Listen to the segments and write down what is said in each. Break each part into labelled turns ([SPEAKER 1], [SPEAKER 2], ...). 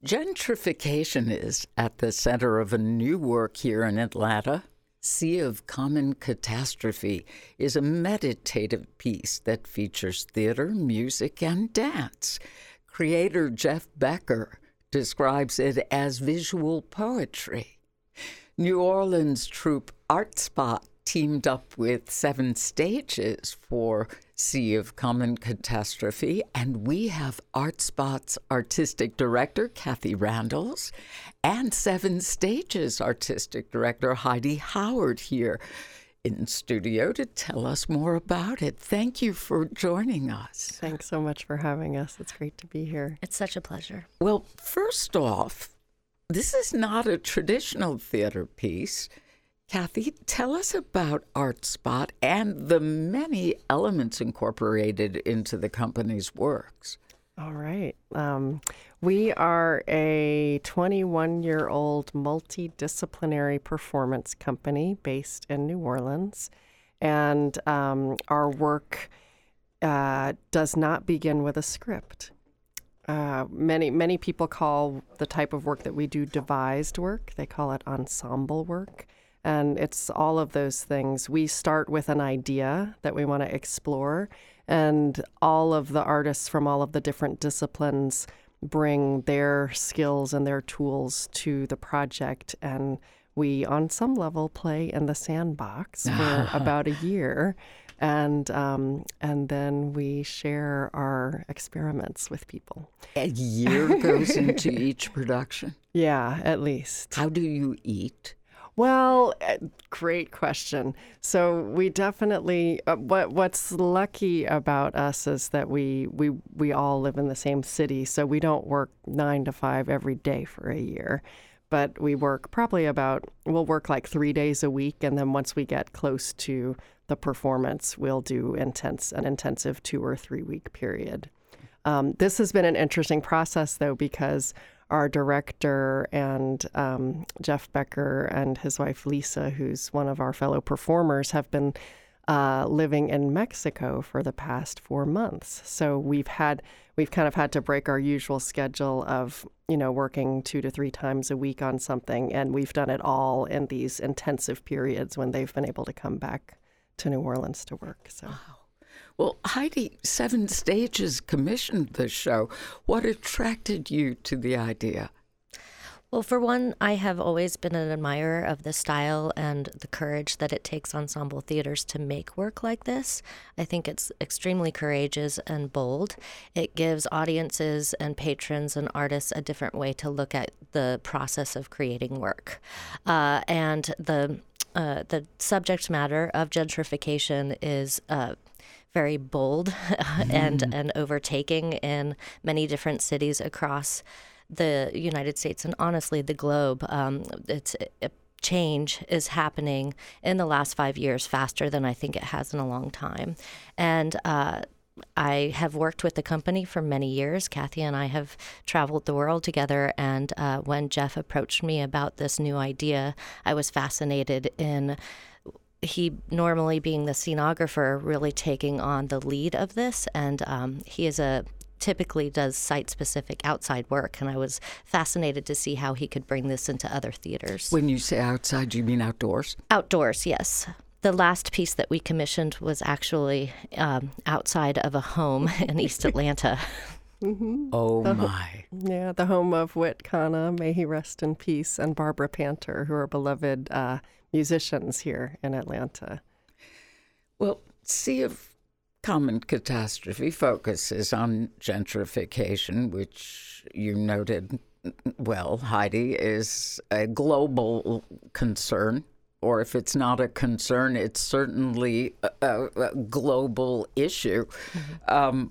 [SPEAKER 1] Gentrification is at the center of a new work here in Atlanta. Sea of Common Catastrophe is a meditative piece that features theater, music, and dance. Creator Jeff Becker describes it as visual poetry. New Orleans troupe Art Spot teamed up with Seven Stages for Sea of Common Catastrophe, and we have Art Spot's artistic director, Kathy Randalls, and Seven Stages artistic director, Heidi Howard, here in studio to tell us more about it. Thank you for joining us.
[SPEAKER 2] Thanks so much for having us. It's great to be here.
[SPEAKER 3] It's such a pleasure.
[SPEAKER 1] Well, first off, this is not a traditional theater piece. Kathy, tell us about Art Spot and the many elements incorporated into the company's works.
[SPEAKER 2] All right. We are a 21-year-old multidisciplinary performance company based in New Orleans. And our work does not begin with a script. Many people call the type of work that we do devised work. They call it ensemble work. And it's all of those things. We start with an idea that we want to explore, and all of the artists from all of the different disciplines bring their skills and their tools to the project. And we, on some level, play in the sandbox for about a year. And then we share our experiments with people.
[SPEAKER 1] A year goes into each production?
[SPEAKER 2] Yeah, at least.
[SPEAKER 1] How do you eat?
[SPEAKER 2] Well, great question. So we definitely, what's lucky about us is that we all live in the same city, so we don't work 9 to 5 every day for a year. But we work we'll work like 3 days a week, and then once we get close to the performance, we'll do an intensive 2 or 3 week period. This has been an interesting process, though, because our director and Jeff Becker and his wife Lisa, who's one of our fellow performers, have been living in Mexico for the past 4 months. So we've kind of had to break our usual schedule of, working 2 to 3 times a week on something, and we've done it all in these intensive periods when they've been able to come back to New Orleans to work. So.
[SPEAKER 1] Wow. Well, Heidi, Seven Stages commissioned the show. What attracted you to the idea?
[SPEAKER 3] Well, for one, I have always been an admirer of the style and the courage that it takes ensemble theaters to make work like this. I think it's extremely courageous and bold. It gives audiences and patrons and artists a different way to look at the process of creating work. And the subject matter of gentrification is very bold and overtaking in many different cities across the United States and honestly the globe. Change is happening in the last 5 years faster than I think it has in a long time. And I have worked with the company for many years. Kathy and I have traveled the world together. And when Jeff approached me about this new idea, I was fascinated in he normally being the scenographer, really taking on the lead of this. And he typically does site-specific outside work, and I was fascinated to see how he could bring this into other theaters.
[SPEAKER 1] When you say outside, do you mean outdoors?
[SPEAKER 3] Outdoors, yes. The last piece that we commissioned was actually outside of a home in East Atlanta.
[SPEAKER 2] Mm-hmm.
[SPEAKER 1] Oh, my.
[SPEAKER 2] Yeah, the home of Whit Kana, may he rest in peace, and Barbara Panter, who are beloved musicians here in Atlanta.
[SPEAKER 1] Well, Sea of Common Catastrophe focuses on gentrification, which you noted, well, Heidi, is a global concern. Or if it's not a concern, it's certainly a global issue. Mm-hmm.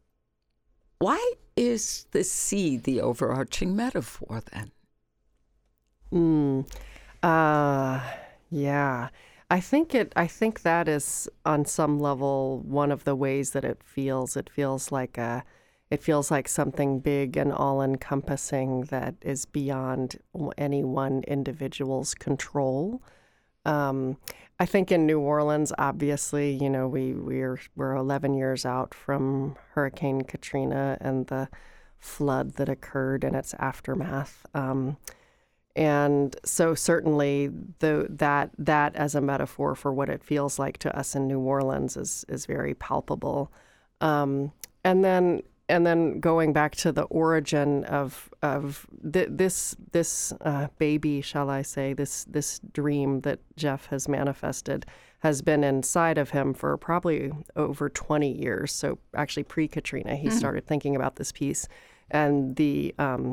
[SPEAKER 1] Why is the sea the overarching metaphor then?
[SPEAKER 2] Yeah. I think that is on some level one of the ways that it feels. It feels like something big and all-encompassing that is beyond any one individual's control. I think in New Orleans, obviously, we're 11 years out from Hurricane Katrina and the flood that occurred and its aftermath. And so certainly that as a metaphor for what it feels like to us in New Orleans is very palpable. And then going back to the origin of this baby, shall I say, this dream that Jeff has manifested has been inside of him for probably over 20 years. So actually pre-Katrina, he started thinking about this piece, and the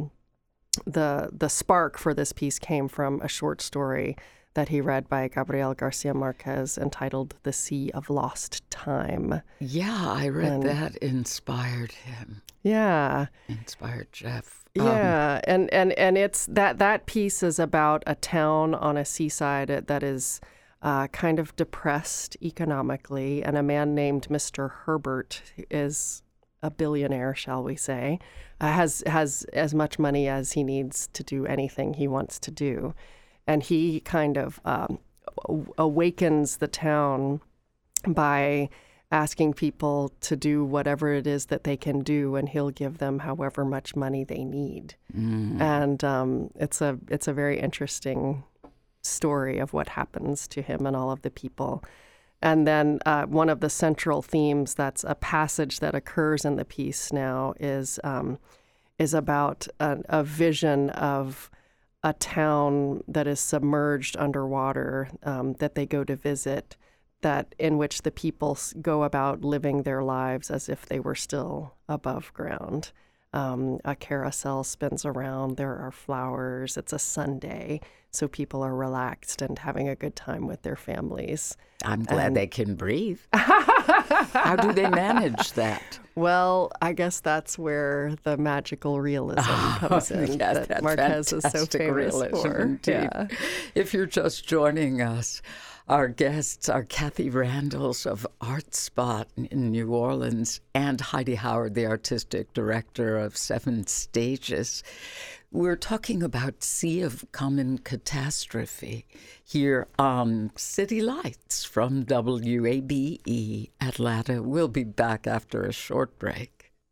[SPEAKER 2] spark for this piece came from a short story that he read by Gabriel Garcia Marquez entitled "The Sea of Lost Time."
[SPEAKER 1] Yeah, I read that. Inspired him.
[SPEAKER 2] Yeah.
[SPEAKER 1] Inspired Jeff.
[SPEAKER 2] Yeah, and it's that piece is about a town on a seaside that is kind of depressed economically, and a man named Mr. Herbert is a billionaire, shall we say, has as much money as he needs to do anything he wants to do. And he kind of awakens the town by asking people to do whatever it is that they can do, and he'll give them however much money they need. And it's a very interesting story of what happens to him and all of the people. And then one of the central themes that's a passage that occurs in the piece now is about a vision of a town that is submerged underwater that they go to visit, that in which the people go about living their lives as if they were still above ground. A carousel spins around. There are flowers. It's a Sunday, so people are relaxed and having a good time with their families.
[SPEAKER 1] I'm glad they can breathe. How do they manage that?
[SPEAKER 2] Well, I guess that's where the magical realism comes in,
[SPEAKER 1] yes,
[SPEAKER 2] that Marquez is so famous for.
[SPEAKER 1] Indeed. Yeah. If you're just joining us, our guests are Kathy Randles of Art Spot in New Orleans and Heidi Howard, the artistic director of Seven Stages. We're talking about Sea of Common Catastrophe here on City Lights from WABE Atlanta. We'll be back after a short break.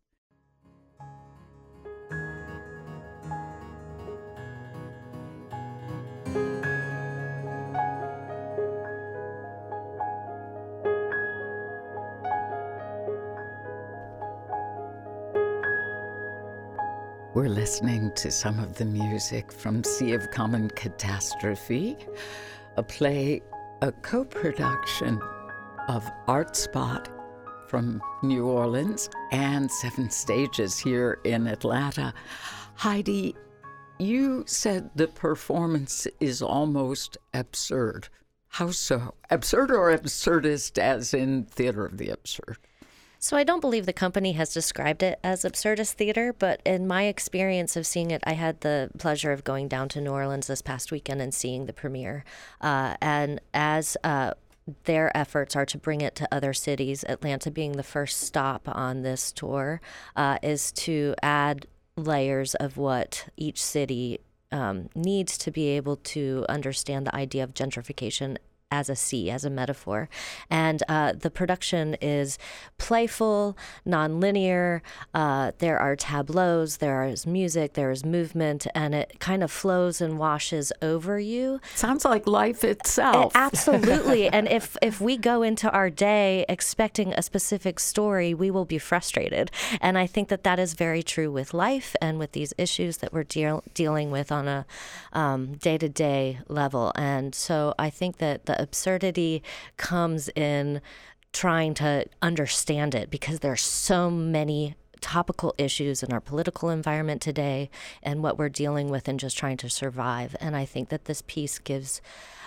[SPEAKER 1] We're listening to some of the music from Sea of Common Catastrophe, a play, a co-production of Art Spot from New Orleans and Seven Stages here in Atlanta. Heidi, you said the performance is almost absurd. How so? Absurd or absurdist, as in theater of the absurd?
[SPEAKER 3] So I don't believe the company has described it as absurdist theater, but in my experience of seeing it, I had the pleasure of going down to New Orleans this past weekend and seeing the premiere. And as their efforts are to bring it to other cities, Atlanta being the first stop on this tour, is to add layers of what each city needs to be able to understand the idea of gentrification as a sea, as a metaphor. And the production is playful, nonlinear. There are tableaus, there is music, there is movement, and it kind of flows and washes over you.
[SPEAKER 1] Sounds like life itself.
[SPEAKER 3] Absolutely. And if we go into our day expecting a specific story, we will be frustrated. And I think that is very true with life and with these issues that we're dealing with on a day-to-day level. And so I think that the absurdity comes in trying to understand it, because there are so many topical issues in our political environment today and what we're dealing with and just trying to survive. And I think that this piece gives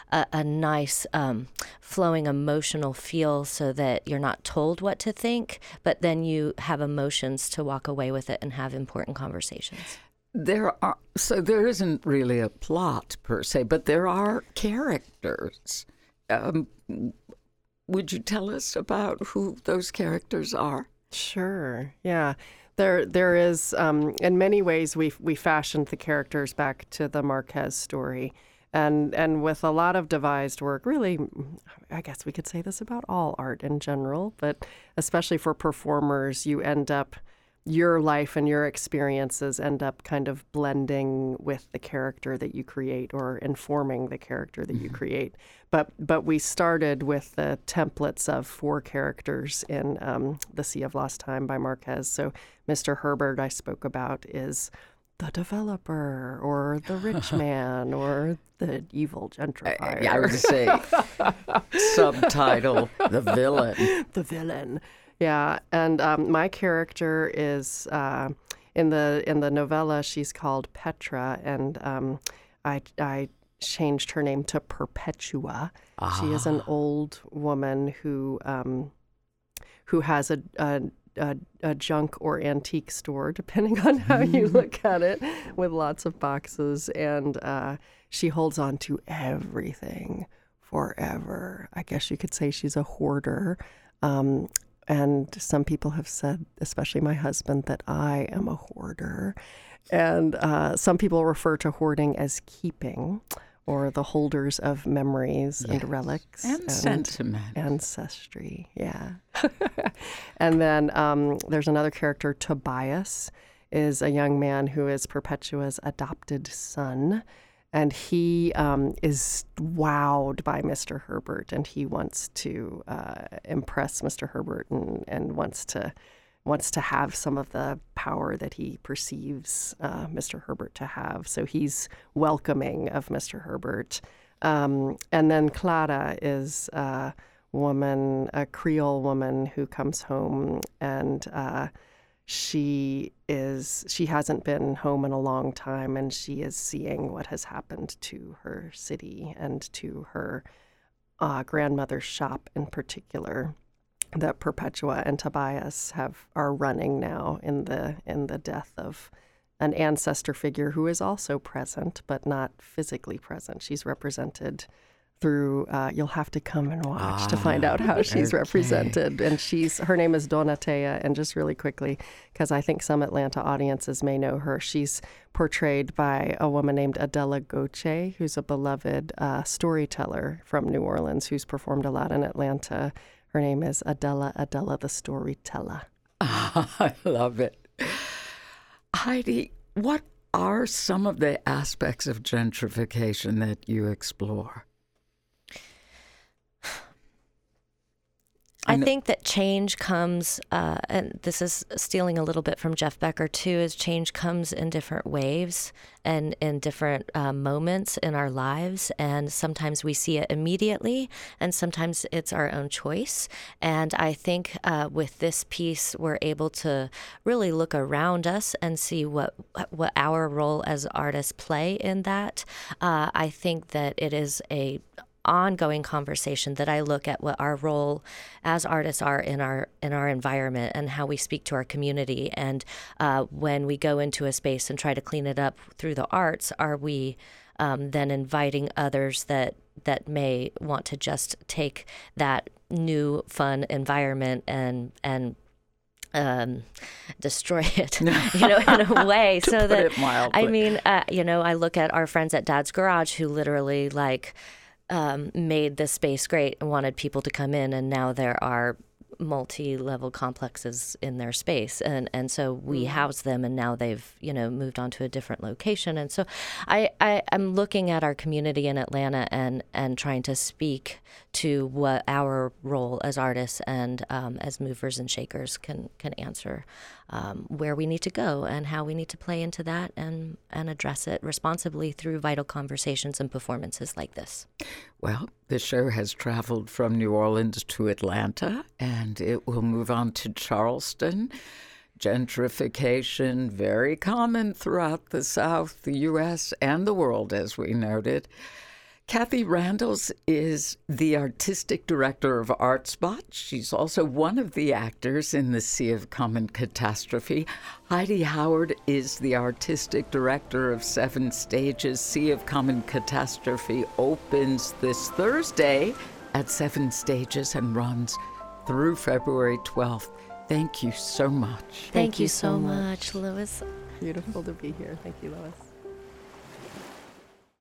[SPEAKER 3] a nice flowing emotional feel so that you're not told what to think, but then you have emotions to walk away with it and have important conversations.
[SPEAKER 1] So there isn't really a plot per se, but there are characters. Would you tell us about who those characters are?
[SPEAKER 2] Sure. Yeah. There is, in many ways, we fashioned the characters back to the Marquez story. And with a lot of devised work, really, I guess we could say this about all art in general, but especially for performers, you end up your life and your experiences end up kind of blending with the character that you create or informing the character that you create. But we started with the templates of 4 characters in The Sea of Lost Time by Marquez. So Mr. Herbert I spoke about is the developer or the rich man or the evil gentrifier.
[SPEAKER 1] I would say subtitle, the villain.
[SPEAKER 2] The villain. Yeah, and my character is in the novella. She's called Petra, and I changed her name to Perpetua. She is an old woman who has a junk or antique store, depending on how you look at it, with lots of boxes, and she holds on to everything forever. I guess you could say she's a hoarder. And some people have said, especially my husband, that I am a hoarder. And some people refer to hoarding as keeping, or the holders of memories and relics.
[SPEAKER 1] And sentiment.
[SPEAKER 2] Ancestry, yeah. And then there's another character, Tobias, is a young man who is Perpetua's adopted son. And he is wowed by Mr. Herbert, and he wants to impress Mr. Herbert and wants to have some of the power that he perceives Mr. Herbert to have. So he's welcoming of Mr. Herbert. And then Clara is a Creole woman who comes home, and she hasn't been home in a long time, and she is seeing what has happened to her city and to her grandmother's shop in particular, that Perpetua and Tobias are running now in the death of an ancestor figure who is also present but not physically present. She's represented through, you'll have to come and watch to find out how she's represented. And her name is Donatea. And just really quickly, because I think some Atlanta audiences may know her, she's portrayed by a woman named Adela Goche, who's a beloved storyteller from New Orleans who's performed a lot in Atlanta. Her name is Adela the Storyteller.
[SPEAKER 1] I love it. Heidi, what are some of the aspects of gentrification that you explore?
[SPEAKER 3] I think that change comes, and this is stealing a little bit from Jeff Becker too, is change comes in different waves and in different moments in our lives. And sometimes we see it immediately, and sometimes it's our own choice. And I think with this piece, we're able to really look around us and see what our role as artists play in that. I think that it is a ongoing conversation that I look at what our role as artists are in our environment and how we speak to our community. And when we go into a space and try to clean it up through the arts, are we then inviting others that may want to just take that new fun environment and destroy it, in a way. So that, I mean, I look at our friends at Dad's Garage who literally made the space great and wanted people to come in, and now there are multi-level complexes in their space, and so we house them, and now they've moved on to a different location. And so I'm looking at our community in Atlanta and trying to speak to what our role as artists and as movers and shakers can answer, where we need to go and how we need to play into that and address it responsibly through vital conversations and performances like this.
[SPEAKER 1] Well, the show has traveled from New Orleans to Atlanta, and it will move on to Charleston. Gentrification, very common throughout the South, the U.S., and the world, as we noted. Kathy Randles is the artistic director of ArtSpot. She's also one of the actors in The Sea of Common Catastrophe. Heidi Howard is the artistic director of 7 Stages. Sea of Common Catastrophe opens this Thursday at 7 Stages and runs through February 12th. Thank you so much.
[SPEAKER 3] Thank you so much, Lois.
[SPEAKER 2] Beautiful to be here. Thank you, Lois.